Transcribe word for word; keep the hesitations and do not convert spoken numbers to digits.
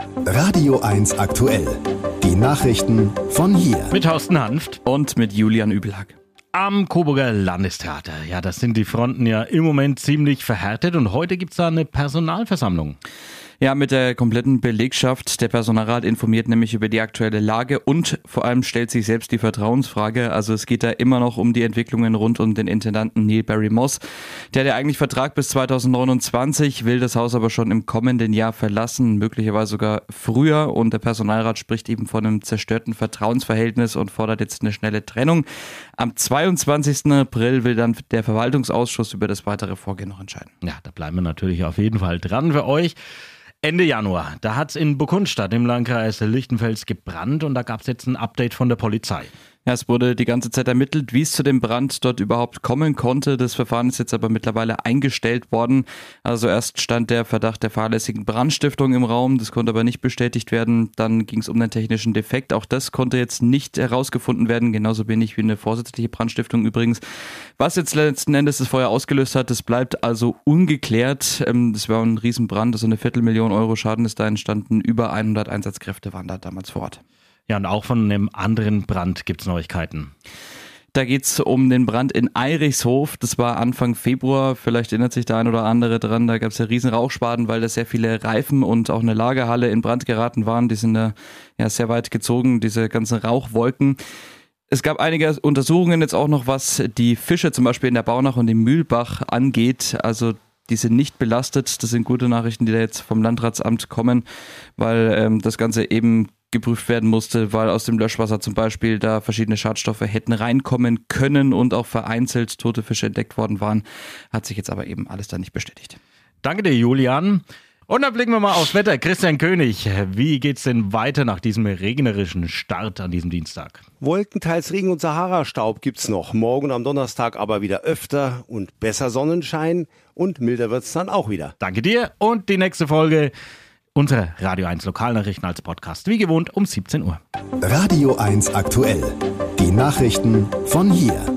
Radio eins aktuell. Die Nachrichten von hier. Mit Thorsten Hanft und mit Julian Übelhack. Am Coburger Landestheater. Ja, das sind die Fronten ja im Moment ziemlich verhärtet und heute gibt's da eine Personalversammlung. Ja, mit der kompletten Belegschaft. Der Personalrat informiert nämlich über die aktuelle Lage und vor allem stellt sich selbst die Vertrauensfrage. Also es geht da immer noch um die Entwicklungen rund um den Intendanten Neil Barry Moss. Der hat ja eigentlich Vertrag bis zweitausendneunundzwanzig, will das Haus aber schon im kommenden Jahr verlassen, möglicherweise sogar früher. Und der Personalrat spricht eben von einem zerstörten Vertrauensverhältnis und fordert jetzt eine schnelle Trennung. Am zweiundzwanzigsten April will dann der Verwaltungsausschuss über das weitere Vorgehen noch entscheiden. Ja, da bleiben wir natürlich auf jeden Fall dran für euch. Ende Januar, da hat es in Burgundstadt im Landkreis Lichtenfels gebrannt und da gab es jetzt ein Update von der Polizei. Ja, es wurde die ganze Zeit ermittelt, wie es zu dem Brand dort überhaupt kommen konnte. Das Verfahren ist jetzt aber mittlerweile eingestellt worden. Also erst stand der Verdacht der fahrlässigen Brandstiftung im Raum, das konnte aber nicht bestätigt werden. Dann ging es um den technischen Defekt, auch das konnte jetzt nicht herausgefunden werden, genauso wenig wie eine vorsätzliche Brandstiftung übrigens. Was jetzt letzten Endes das Feuer ausgelöst hat, das bleibt also ungeklärt. Das war ein Riesenbrand, also eine Viertelmillion Euro Schaden ist da entstanden. Über hundert Einsatzkräfte waren da damals vor Ort. Ja, und auch von einem anderen Brand gibt es Neuigkeiten. Da geht es um den Brand in Eirichshof. Das war Anfang Februar. Vielleicht erinnert sich der ein oder andere dran. Da gab es ja riesen Rauchschwaden, weil da sehr viele Reifen und auch eine Lagerhalle in Brand geraten waren. Die sind da ja sehr weit gezogen, diese ganzen Rauchwolken. Es gab einige Untersuchungen jetzt auch noch, was die Fische zum Beispiel in der Baunach und im Mühlbach angeht. Also die sind nicht belastet. Das sind gute Nachrichten, die da jetzt vom Landratsamt kommen, weil ähm, das Ganze eben geprüft werden musste, weil aus dem Löschwasser zum Beispiel da verschiedene Schadstoffe hätten reinkommen können und auch vereinzelt tote Fische entdeckt worden waren. Hat sich jetzt aber eben alles da nicht bestätigt. Danke dir, Julian. Und dann blicken wir mal aufs Wetter. Christian König, wie geht's denn weiter nach diesem regnerischen Start an diesem Dienstag? Wolken, teils Regen und Sahara-Staub gibt's noch. Morgen am Donnerstag aber wieder öfter und besser Sonnenschein und milder wird's dann auch wieder. Danke dir und die nächste Folge unsere Radio eins Lokalnachrichten als Podcast, wie gewohnt um siebzehn Uhr. Radio eins aktuell. Die Nachrichten von hier.